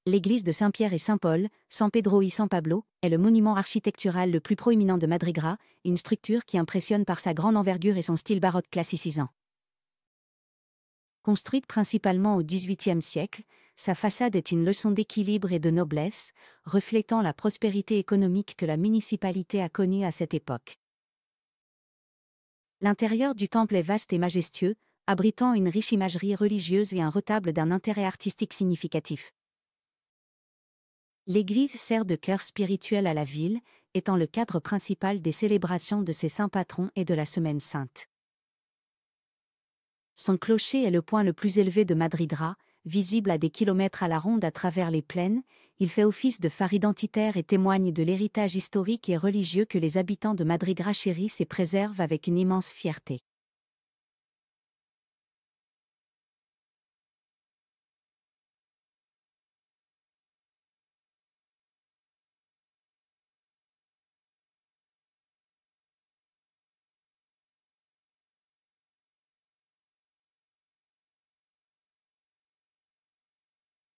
L'église de Saint-Pierre et Saint-Paul, San Pedro y San Pablo, est le monument architectural le plus proéminent de Madrigra, une structure qui impressionne par sa grande envergure et son style baroque classicisant. Construite principalement au XVIIIe siècle, sa façade est une leçon d'équilibre et de noblesse, reflétant la prospérité économique que la municipalité a connue à cette époque. L'intérieur du temple est vaste et majestueux, abritant une riche imagerie religieuse et un retable d'un intérêt artistique significatif. L'église sert de cœur spirituel à la ville, étant le cadre principal des célébrations de ses saints patrons et de la Semaine sainte. Son clocher est le point le plus élevé de Madrigra, visible à des kilomètres à la ronde à travers les plaines. Il fait office de phare identitaire et témoigne de l'héritage historique et religieux que les habitants de Madrigra chérissent et préservent avec une immense fierté.